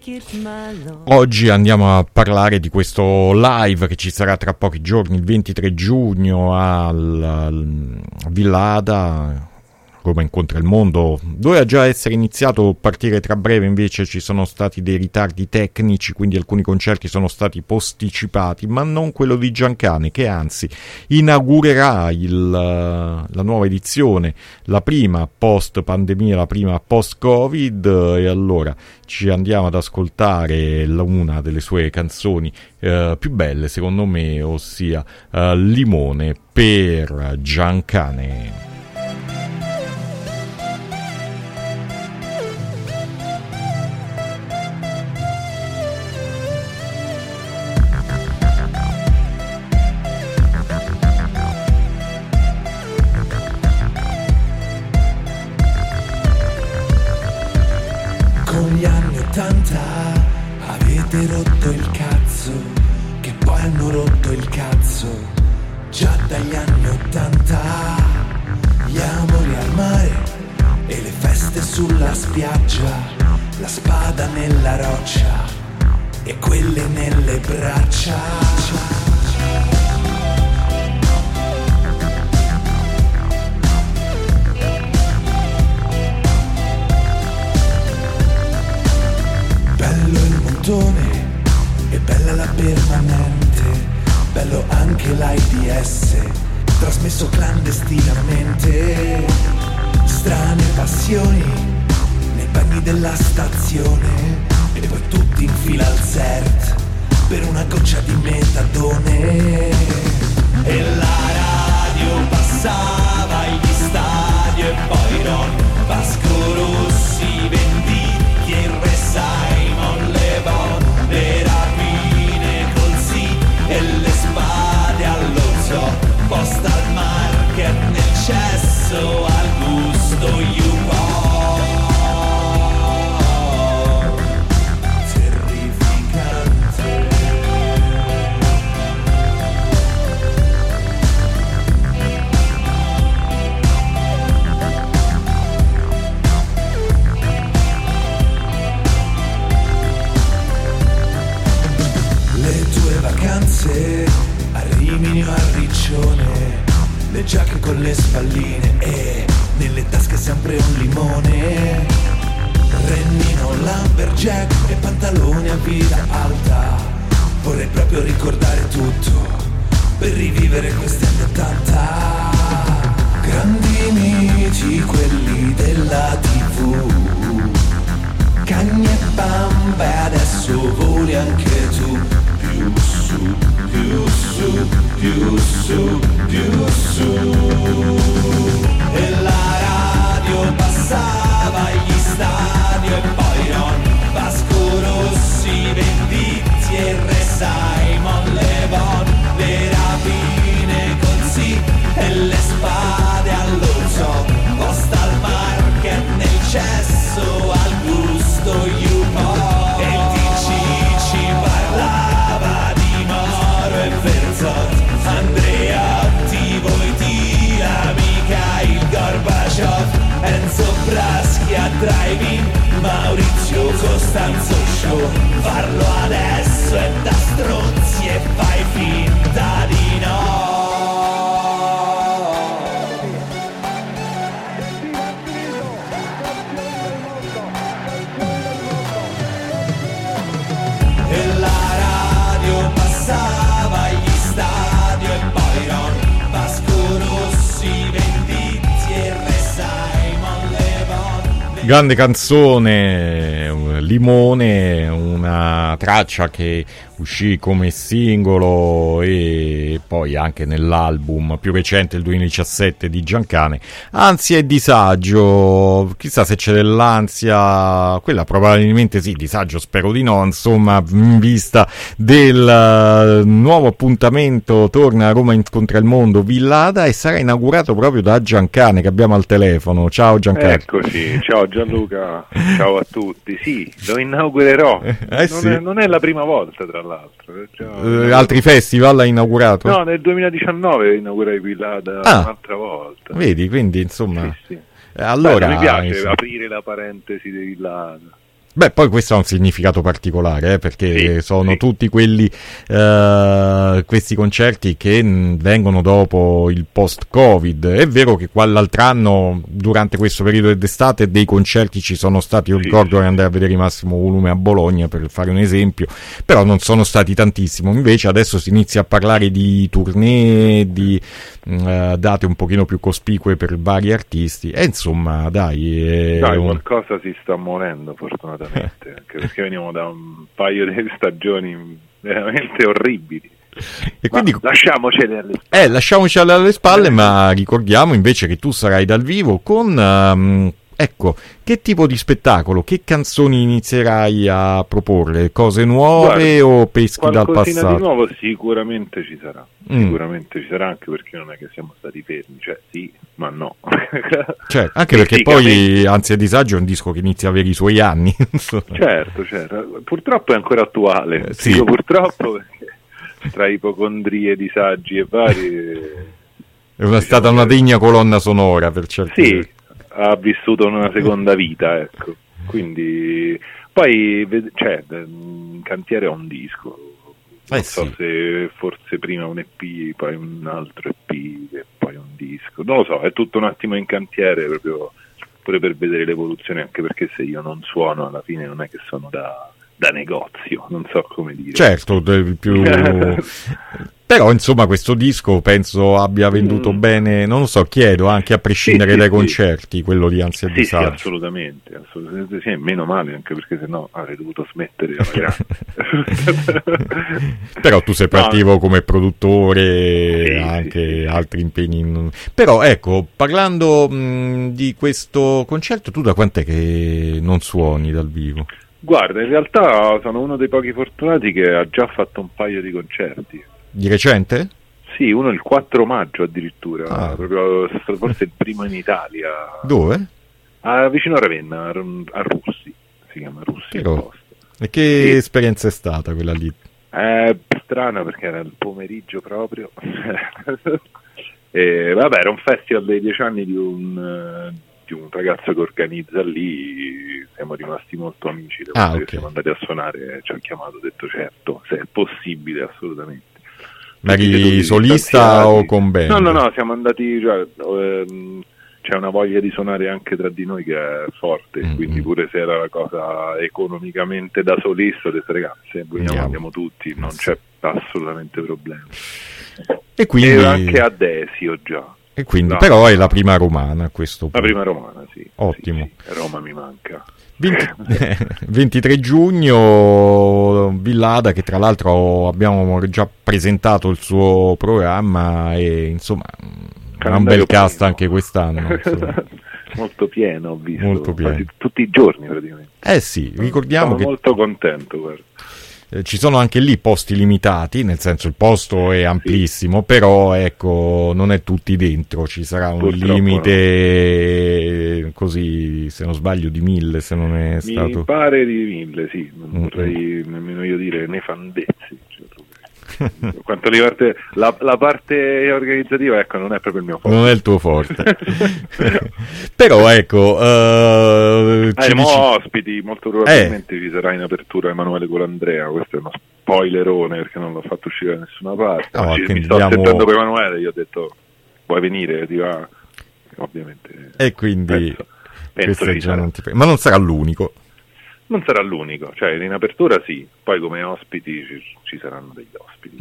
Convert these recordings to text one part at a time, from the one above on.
Oggi andiamo a parlare di questo live che ci sarà tra pochi giorni, il 23 giugno al Villa Ada, Roma incontra il mondo. Doveva già essere iniziato, partire tra breve, invece ci sono stati dei ritardi tecnici, quindi alcuni concerti sono stati posticipati, ma non quello di Giancane, che anzi inaugurerà la nuova edizione, la prima post pandemia, la prima post Covid, e allora ci andiamo ad ascoltare una delle sue canzoni più belle secondo me, ossia Limone per Giancane. Gli anni 80 avete rotto il cazzo, che poi hanno rotto il cazzo già dagli anni 80. Gli amori al mare e le feste sulla spiaggia, la spada nella roccia e quelle nelle braccia. Bello il montone e bella la permanente, bello anche l'AIDS, trasmesso clandestinamente. Strane passioni nei bagni della stazione e poi tutti in fila al CERT per una goccia di metadone. E la radio passava gli stadio e poi non Vasco Rossi, Venditti e il Re Simon Le Bon, le rapine col sì e le spade allo zoo, postal market nel cesso al gusto YouPorn. Terrificante. Le tue vacanze a Rimini o a Riccione, le giacche con le spalline e nelle tasche sempre un limone. Rennino, Lumberjack e pantaloni a vita alta. Vorrei proprio ricordare tutto per rivivere questi anni 80. Grandi miti, quelli della TV, Cagni e bambe, adesso voli anche tu. Più su, più su, più su, più su. E la radio passava gli stadio e poi non Vasco Rossi, Venditti e il Re Simon Le Bon, le rapine col sì e le spade allo zoo, postal market nel cesso al gusto YouPorn. E il TC ci parlava di Moro e Verzot, Andreotti, Wojtyla, Mikhail Gorbaciov, Enzo Braschi a Drive-In, Maurizio Costanzo Show. Farlo adesso è da stronzi e fai finta di no. E la radio passava gli stadio e poi non Vasco Rossi, Venditti e il Re Simon Le Bon. Grande canzone, Limone, una traccia che uscì come singolo e poi anche nell'album più recente, il 2017, di Giancane. Ansia e disagio, chissà se c'è dell'ansia, quella probabilmente sì, disagio spero di no, insomma, in vista del nuovo appuntamento torna a Roma incontra il mondo, Villa Ada, e sarà inaugurato proprio da Giancane che abbiamo al telefono. Ciao Giancane. Eccoci, ciao Gianluca, ciao a tutti. Sì, lo inaugurerò, non è la prima volta tra l'altro. Altri festival l'ha inaugurato? No, nel 2019 inaugurai Villa Ada un'altra volta. Vedi, quindi insomma sì. Allora mi piace aprire la parentesi di Villa Ada. Beh, poi questo ha un significato particolare, perché sono tutti quelli questi concerti che vengono dopo il post-Covid. È vero che l'altro anno, durante questo periodo d'estate, dei concerti ci sono stati. Io ricordo che andai a vedere i Massimo Volume a Bologna, per fare un esempio, però non sono stati tantissimo. Invece adesso si inizia a parlare di tournée, di date un pochino più cospicue per vari artisti, e insomma dai, qualcosa si sta muovendo fortunatamente, anche perché veniamo da un paio di stagioni veramente orribili, e quindi lasciamocele alle spalle. Ma ricordiamo invece che tu sarai dal vivo con ecco, che tipo di spettacolo, che canzoni inizierai a proporre? Cose nuove? Guarda, o peschi dal passato? Qualcosina di nuovo sicuramente ci sarà. Sicuramente ci sarà, anche perché non è che siamo stati fermi, cioè sì, ma no. Cioè, anche perché poi Ansia e Disagio è un disco che inizia a avere i suoi anni. certo, purtroppo è ancora attuale. Sì. Dico purtroppo perché tra ipocondrie, disagi e vari è stata una degna colonna sonora per certi sì, ha vissuto una seconda vita, ecco. Quindi poi Cantiere ha un disco. Non so se forse prima un EP, poi un altro EP e poi un disco, non lo so, è tutto un attimo in cantiere, proprio pure per vedere l'evoluzione, anche perché se io non suono alla fine non è che sono da negozio, non so come dire. Certo, più però insomma questo disco penso abbia venduto bene, non lo so, chiedo anche a prescindere dai concerti, quello di Ansia e Disagio. Sì, assolutamente sì, meno male, anche perché sennò avrei dovuto smettere. Però tu sei partito come produttore, anche altri impegni. Però ecco, parlando di questo concerto, tu da quant'è che non suoni dal vivo? Guarda, in realtà sono uno dei pochi fortunati che ha già fatto un paio di concerti. Di recente? Sì, uno il 4 maggio addirittura, proprio forse il primo in Italia. Dove? Vicino a Ravenna, a Russi, si chiama Russi il posto. E che esperienza è stata quella lì? Strana, perché era il pomeriggio proprio. E, vabbè, era un festival dei 10 anni di un ragazzo che organizza lì, siamo rimasti molto amici, siamo andati a suonare, ci ha chiamato, ha detto certo, se è possibile, assolutamente. Ma eri solista o con band? No, siamo andati, c'è una voglia di suonare anche tra di noi che è forte, quindi pure se era la cosa economicamente da solista, ho detto ragazzi, se vogliamo andiamo tutti, non c'è assolutamente problema. E quindi anche a Desio già. E quindi, però è la prima romana a questo punto. La prima romana, sì. Ottimo. Sì. Roma mi manca. 23 giugno, Villada, che tra l'altro abbiamo già presentato il suo programma e insomma ha un bel cast anche quest'anno. Molto pieno, ho visto. Molto pieno. Quasi tutti i giorni praticamente. Sì, ricordiamo che molto contento, guarda. Ci sono anche lì posti limitati, nel senso il posto è amplissimo, però ecco, non è tutti dentro, ci sarà un limite così, se non sbaglio, di 1000, se non è stato... Mi pare di 1000, sì, non vorrei nemmeno io dire nefandezzi. Quanto riguarda la parte organizzativa, ecco, non è proprio il mio forte. Non è il tuo forte. Però ecco, ospiti, molto probabilmente ci sarà in apertura Emanuele Colandrea. Questo è uno spoilerone perché non l'ho fatto uscire da nessuna parte. Mi sto aspettando per Emanuele, io ho detto vuoi venire, ti va? Ovviamente. E quindi penso già non ti... Ma non sarà l'unico. Non sarà l'unico, cioè in apertura sì, poi come ospiti ci saranno degli ospiti.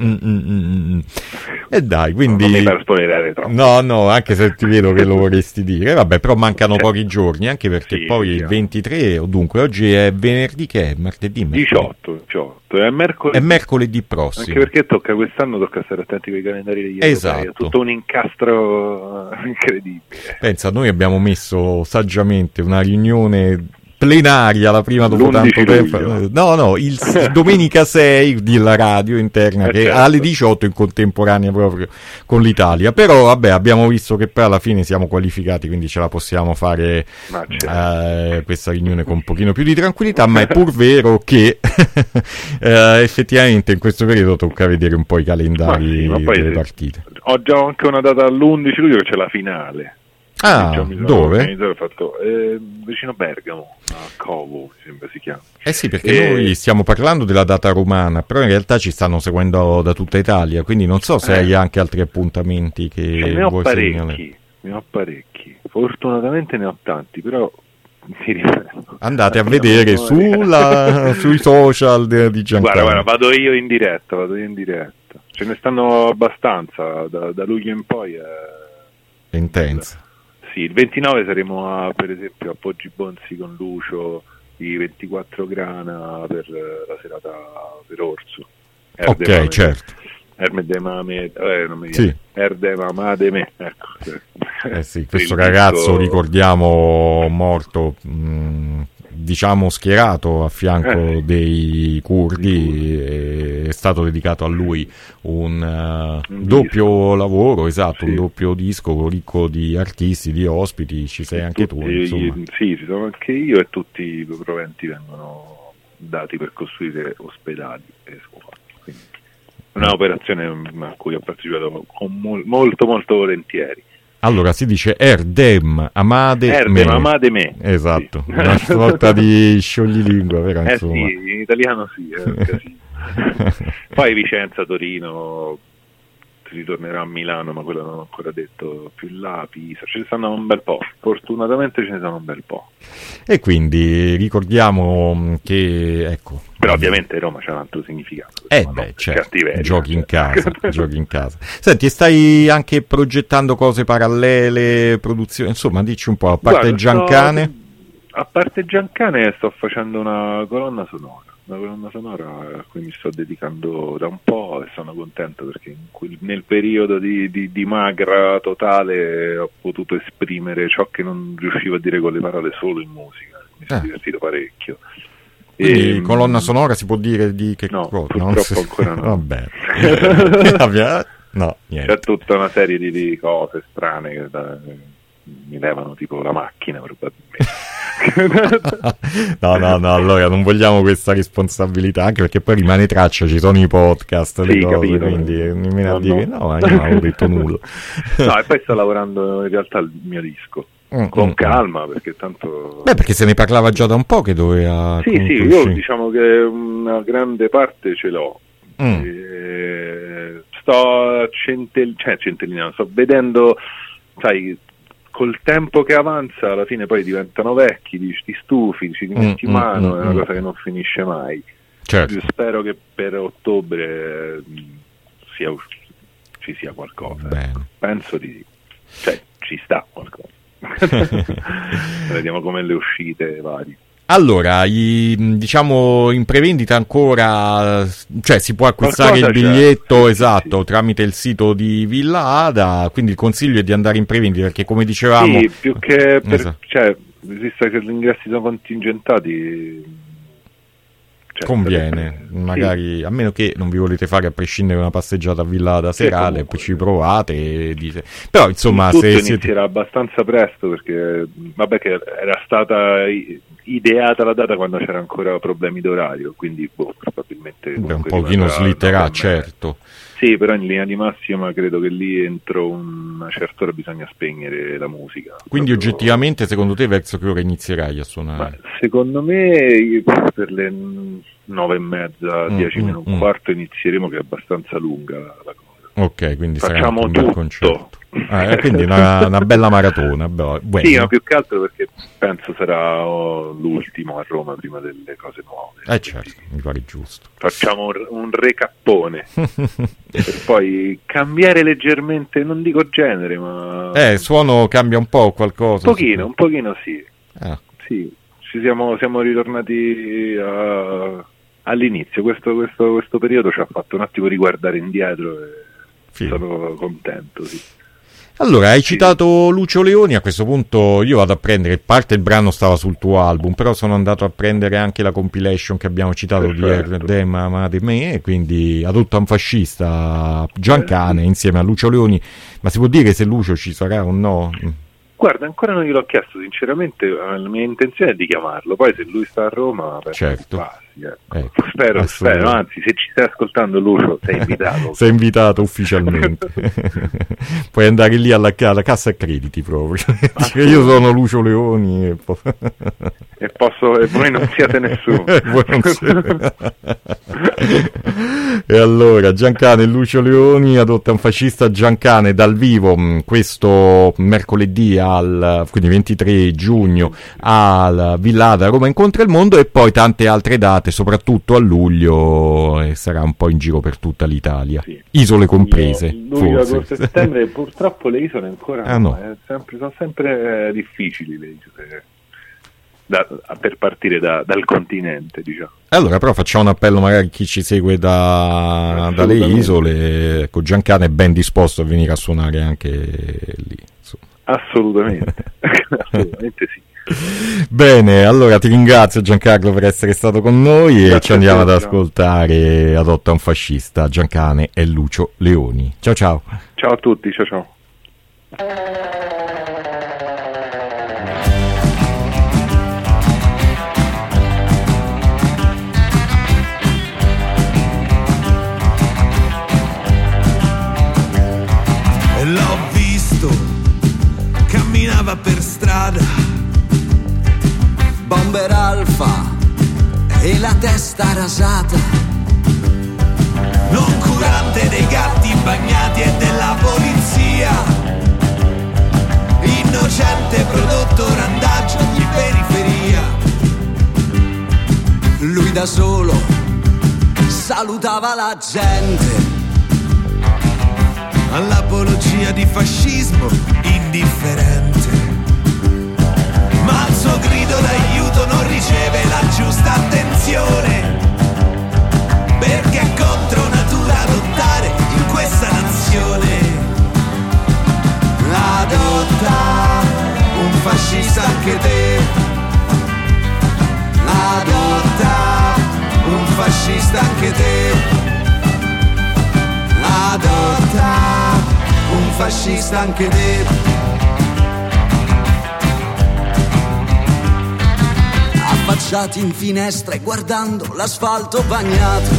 E dai, quindi... Non mi per spoilerare troppo. No, anche se ti vedo che lo vorresti dire. Vabbè, però mancano pochi giorni, anche perché poi il 23, o dunque oggi è venerdì, che è? Martedì? 18, è mercoledì. È mercoledì prossimo. Anche perché quest'anno tocca stare attenti con i calendari degli europei, è tutto un incastro incredibile. Pensa, noi abbiamo messo saggiamente una riunione plenaria, la prima dopo tanto tempo. No, il domenica 6 della radio interna, che certo. Alle 18 in contemporanea proprio con l'Italia. Però vabbè, abbiamo visto che poi alla fine siamo qualificati, quindi ce la possiamo fare questa riunione con un pochino più di tranquillità, ma è pur vero che effettivamente in questo periodo tocca vedere un po' i calendari delle partite. Ho già anche una data all'11 luglio che c'è la finale. Dove? Ho fatto, vicino Bergamo, a Covo, mi sembra si chiama. Sì, perché noi stiamo parlando della data romana, però in realtà ci stanno seguendo da tutta Italia, quindi non so se hai anche altri appuntamenti che ne ho vuoi segnalare. Ne ho parecchi, fortunatamente ne ho tanti, però mi ripeto. Andate a vedere sui social di Giancarlo. Guarda, vado io in diretta. Ce ne stanno abbastanza, da luglio in poi è intensa. Sì, il 29 saremo per esempio a Poggi Bonzi con Lucio, i 24 Grana per la serata per Orso. Ok, certo. Erdemame, non mi viene. Erdemame, ecco. Sì, questo ragazzo, ricordiamo, morto, diciamo schierato a fianco dei curdi, è stato dedicato a lui un doppio lavoro, esatto, un doppio disco ricco di artisti, di ospiti, ci sei anche tu, insomma. Sì, ci sono anche io, e tutti i proventi vengono dati per costruire ospedali e scuole, quindi una operazione a cui ho partecipato con molto molto volentieri. Allora si dice Erdem Amade Me. Esatto, sì. Una sorta di scioglilingua, vero? Sì, in italiano sì. Poi Vicenza, Torino, si ritornerà a Milano, ma quello non ho ancora detto, più là, Pisa, ce ne stanno un bel po', fortunatamente ce ne sono un bel po'. E quindi ricordiamo che, ecco... Però ovviamente Roma c'ha un altro significato. Certo, giochi in casa. Senti, stai anche progettando cose parallele, produzioni, insomma, dici un po', a parte Giancane? A parte Giancane sto facendo una colonna sonora a cui mi sto dedicando da un po' e sono contento perché nel periodo di magra totale ho potuto esprimere ciò che non riuscivo a dire con le parole solo in musica, mi sono divertito parecchio. Quindi colonna sonora si può dire di che no, cosa? Purtroppo ancora no. Vabbè. No, niente. C'è tutta una serie di cose strane che mi levano tipo la macchina probabilmente. No, allora non vogliamo questa responsabilità, anche perché poi rimane traccia, ci sono i podcast, le cose, capito, quindi mi viene a dire io non avevo detto nulla. No, e poi sto lavorando in realtà il mio disco. Con calma, perché tanto... perché se ne parlava già da un po' che doveva... Sì, io diciamo che una grande parte ce l'ho. Sto centellinando, sto vedendo, sai, col tempo che avanza alla fine poi diventano vecchi, ti stufi, ci metti mano, è una cosa che non finisce mai. Certo. Io spero che per ottobre ci sia qualcosa. Penso di sì. Ci sta qualcosa. Vediamo come le uscite varie. Allora, diciamo in prevendita ancora, cioè si può acquistare il biglietto, esatto, tramite il sito di Villa Ada, quindi il consiglio è di andare in prevendita perché come dicevamo... Sì, più che visto che gli ingressi sono contingentati... conviene, magari, a meno che non vi volete fare a prescindere una passeggiata a Villa Ada serale, poi ci provate e dite. Però insomma se inizierà abbastanza presto perché che era stata ideata la data quando c'era ancora problemi d'orario, quindi probabilmente un pochino slitterà, certo. Sì, però in linea di massima credo che lì entro una certa ora bisogna spegnere la musica. Quindi oggettivamente secondo te verso che ora inizierai a suonare? Secondo me per le 9:30, 10 meno un quarto inizieremo, che è abbastanza lunga la cosa. Ok, quindi facciamo sarà un bel concerto. Quindi una bella maratona. Sì, ma più che altro perché penso sarà l'ultimo a Roma prima delle cose nuove. Certo, mi pare giusto. Facciamo un recappone per poi cambiare leggermente, non dico genere, ma suono cambia un po' qualcosa. Un pochino sì. Sì, siamo ritornati all'inizio. Questo periodo ci ha fatto un attimo riguardare indietro e sono contento, sì. Allora, hai citato Lucio Leoni, a questo punto io vado a prendere, parte il brano stava sul tuo album, però sono andato a prendere anche la compilation che abbiamo citato di Erdem Amade Me, e quindi Adulto Anfascista, Giancane insieme a Lucio Leoni, ma si può dire se Lucio ci sarà o no? Guarda, ancora non gliel'ho chiesto, sinceramente la mia intenzione è di chiamarlo, poi se lui sta a Roma... Certo. Ecco. Spero, anzi, se ci stai ascoltando, Lucio, sei invitato. Sei invitato ufficialmente. Puoi andare lì alla cassa e crediti proprio. Io sono Lucio Leoni e voi non siete nessuno. E allora Giancane e Lucio Leoni adotta un fascista. Giancane dal vivo questo mercoledì quindi 23 giugno al Villada Roma Incontra il Mondo, e poi tante altre date soprattutto a luglio, e sarà un po' in giro per tutta l'Italia, sì. Isole comprese. Luglio, agosto, settembre purtroppo le isole ancora no. Sono sempre difficili le isole per partire dal continente, diciamo. Allora però facciamo un appello magari a chi ci segue dalle isole. Ecco, Giancane è ben disposto a venire a suonare anche lì, insomma. Assolutamente. Assolutamente sì. Bene, allora ti ringrazio Giancarlo per essere stato con noi. Grazie, e ci andiamo ad ascoltare Adotta un fascista, Giancane e Lucio Leoni. Ciao ciao. Ciao a tutti, ciao. L'ho visto, camminava per strada, bomber alfa e la testa rasata, noncurante dei gatti bagnati e della polizia, innocente prodotto randaggio di periferia. Lui da solo salutava la gente, all'apologia di fascismo indifferente, ma il suo grido d'aiuto non riceve la giusta attenzione, perché è contro natura adottare in questa nazione. Adotta un fascista anche te, adotta un fascista anche te, adotta un fascista anche te. Affacciati in finestra e guardando l'asfalto bagnato,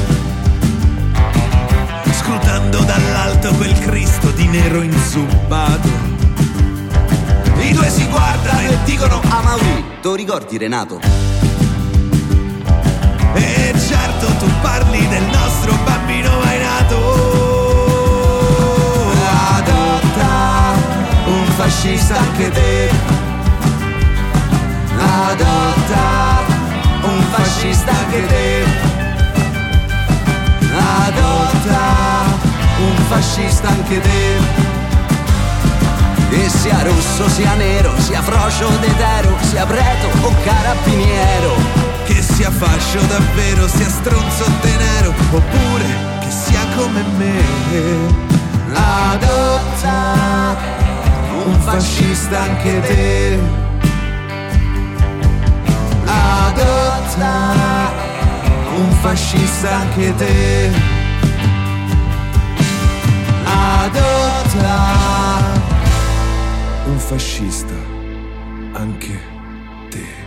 scrutando dall'alto quel Cristo di nero insubbato, i due si guardano e dicono: ah, Mauri, tu ricordi Renato? E certo tu parli del nostro bambino mai nato. Fascista anche te, adotta un fascista anche te, adotta un fascista anche te. E sia rosso, sia nero, sia frocio d'etero, sia preto o carabiniero, che sia fascio davvero, sia stronzo tenero, oppure che sia come me. Adotta un fascista anche te, adotta un fascista anche te, adotta un fascista anche te.